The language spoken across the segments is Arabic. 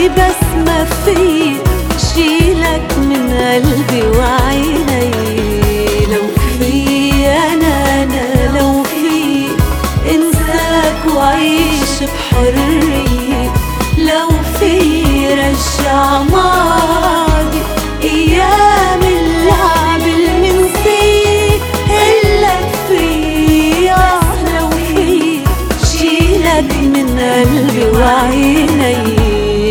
بس ما في شيلك من قلبي وعيني. لو في أنا لو في انساك وعيش بحرية، لو في رجع ماضي أيام اللعب المنسية. إلك في لو في شيلك من قلبي وعيني.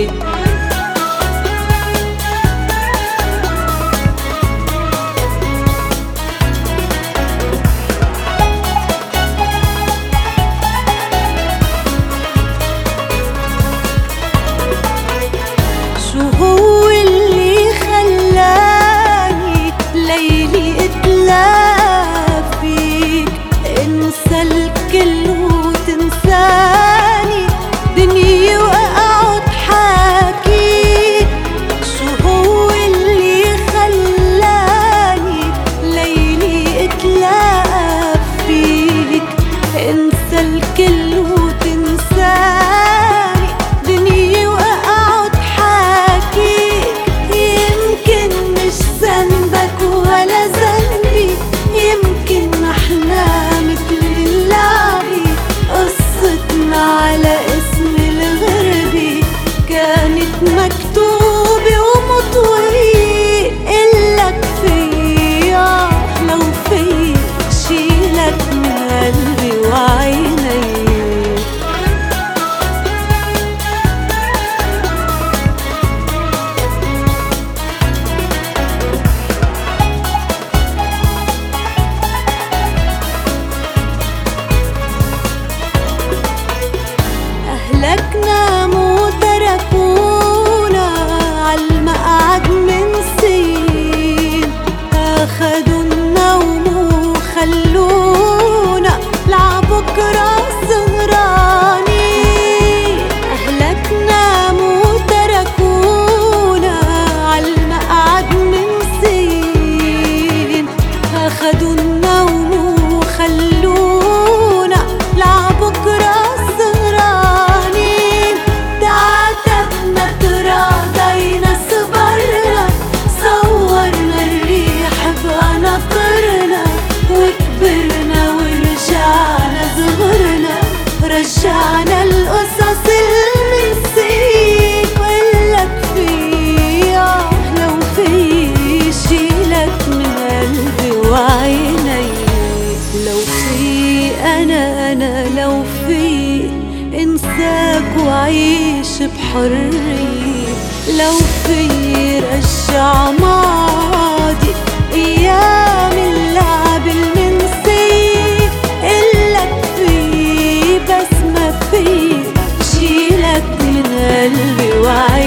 شو هو اللي خلاني ليلي اتلاف فيك؟ انسى الكل وتنساني دنيا واقعد حاكيك. شو هو اللي خلاني ليلي اتلاف فيك؟ انسى الكل وتنساني دنيا واقعد حاكيك. يمكن مش ذنبك ولا ذنبي، يمكن احنا مثل اللعبة، قصتنا على اسم الغربي كانت مكتوبة ومطوية. إلك في لو في شيلك من قلبي وعيني. أهلكنا مو تركونا عالمقعد من سنين، أخدوا النوم وخلونا لعبكرة سهرانين. أهلكنا مو تركونا عالمقعد من سنين، أخدوا النوم وخلونا لعبكرة سهرانين. تعاتبنا تراضينا صبرنا، صورنا الريح بقناطرنا، وكبرنا ورجعنا صغرنا، رجعنا القصص المنسية. وإلك في لو في شيلك من قلبي وعيني. لو في أنا لو في انساك وعيش بحرية، لو في رجع ماضي أيام اللعب المنسية. إلك في بس ما في شيلك من قلبي وعيني.